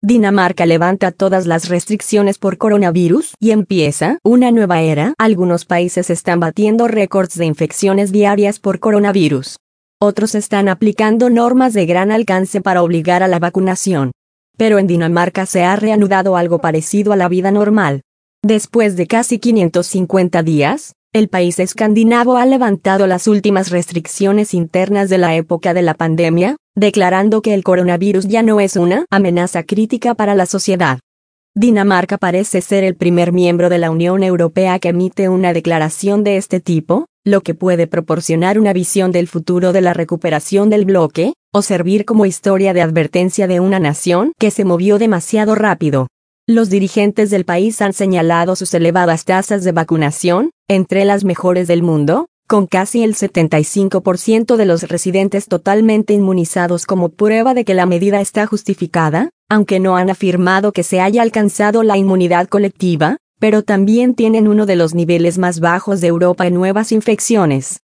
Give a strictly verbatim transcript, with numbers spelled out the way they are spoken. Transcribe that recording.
Dinamarca levanta todas las restricciones por coronavirus y empieza una nueva era. Algunos países están batiendo récords de infecciones diarias por coronavirus. Otros están aplicando normas de gran alcance para obligar a la vacunación. Pero en Dinamarca se ha reanudado algo parecido a la vida normal. Después de casi quinientos cincuenta días, el país escandinavo ha levantado las últimas restricciones internas de la época de la pandemia, declarando que el coronavirus ya no es una amenaza crítica para la sociedad. Dinamarca parece ser el primer miembro de la Unión Europea que emite una declaración de este tipo, lo que puede proporcionar una visión del futuro de la recuperación del bloque, o servir como historia de advertencia de una nación que se movió demasiado rápido. Los dirigentes del país han señalado sus elevadas tasas de vacunación, entre las mejores del mundo, con casi el setenta y cinco por ciento de los residentes totalmente inmunizados como prueba de que la medida está justificada, aunque no han afirmado que se haya alcanzado la inmunidad colectiva, pero también tienen uno de los niveles más bajos de Europa en nuevas infecciones.